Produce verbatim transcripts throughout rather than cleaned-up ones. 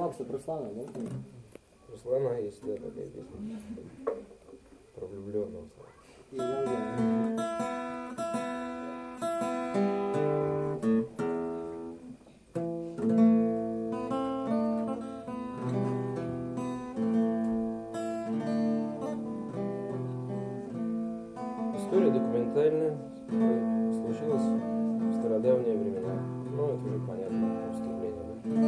Макс, это Руслана, да? Руслана есть, да, такая песня. Про влюбленного. История документальная, случилась в стародавние времена. Ну, это уже понятно, вступление,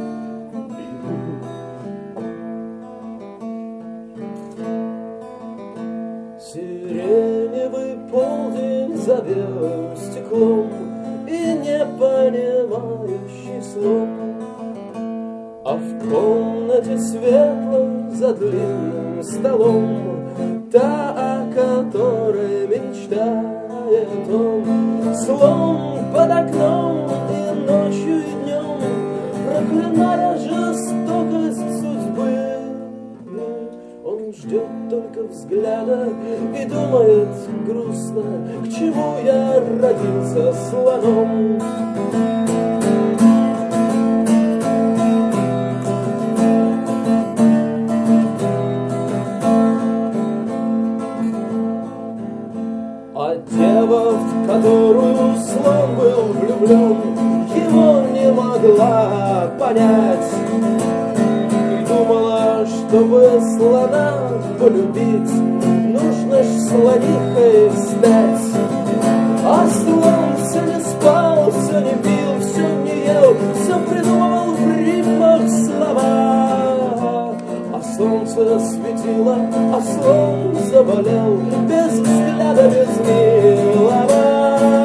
да? Сиреневый полдень за белым стеклом и не понимающий слов, а в комнате светло за длинным столом та, о которой мечтает он, слон под окном и ночью, и днем, проклиная жестокость судьбы. Он ждет только взгляда и думает грустно, к чему я родился слоном. А дева, в которую слон был влюблен, его не могла понять и думала, чтобы слона полюбить, нужно ж слонихой стать. А слон все не спал, все не пил, все не ел, все придумывал в рифмах слова. А солнце светило, а слон заболел, без взгляда, без милого.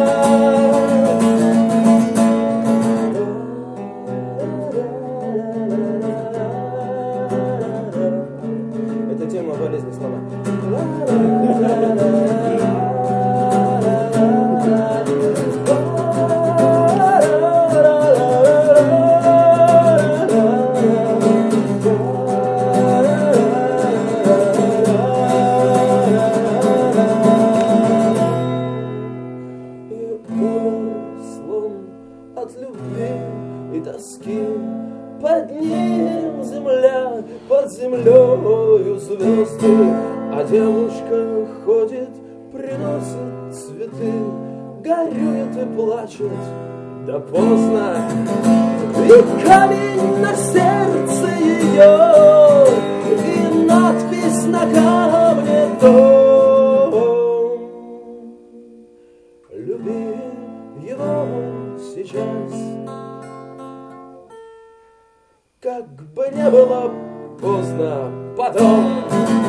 Это тема болезни слова. От любви и тоски, под ним земля, под землею звезды, а девушка ходит, приносит цветы, горюет и плачет, да поздно, и камень на сердце ее, и надпись на камне дом. Люби его сейчас, как бы не было поздно потом.